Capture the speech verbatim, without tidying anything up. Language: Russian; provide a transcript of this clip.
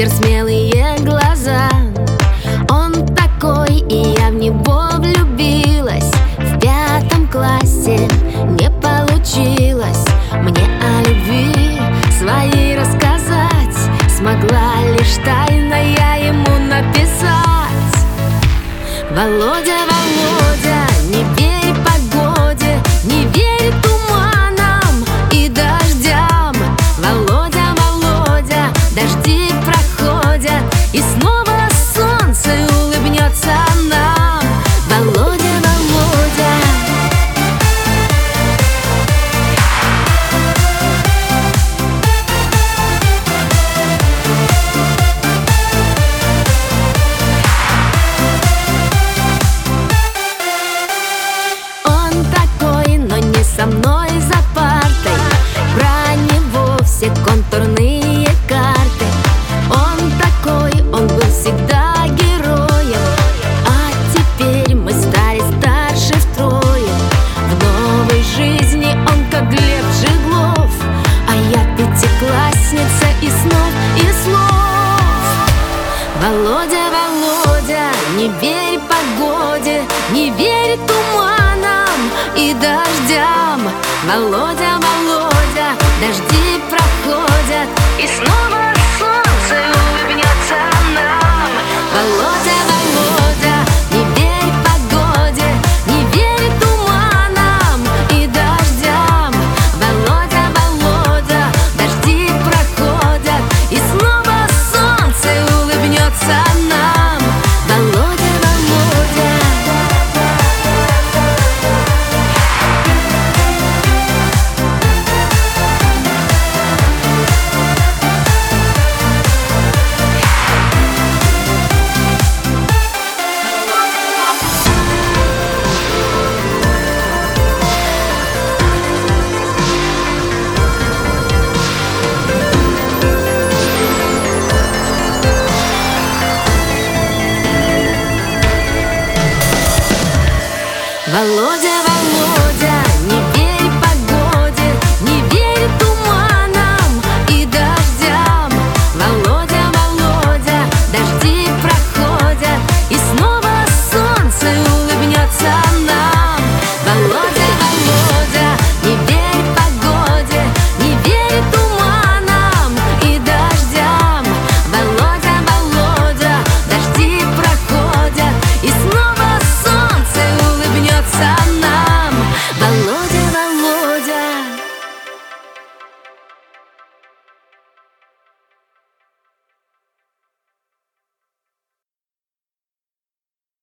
ветер, смелые глаза. Он такой, и я в него влюбилась. В пятом классе не получилось мне о любви своей рассказать. Смогла лишь тайно я ему написать: Володя, Володя, не верь погоде, не верь туманам и дождям. Володя, Володя, дожди проходят, и снова солнце улыбнется нам. Володя, Володя. Он такой, но не со мной за партой. Про него все контурные карты. Он такой, он был всегда героем, а теперь мы стали старше втрое. В новой жизни он как Глеб Жиглов, а я пятиклассница и снов, и слов. Володя, Володя, не верь погоде, не верь туманам и дождям. Володя, Володя, дожди проходят, и снова солнце улыбнется нам. Володя, Володя, не верь погоде, не верь туманам и дождям. Володя, Володя, дожди проходят, и снова солнце улыбнется нам. Володя, Володя. Володя, Володя.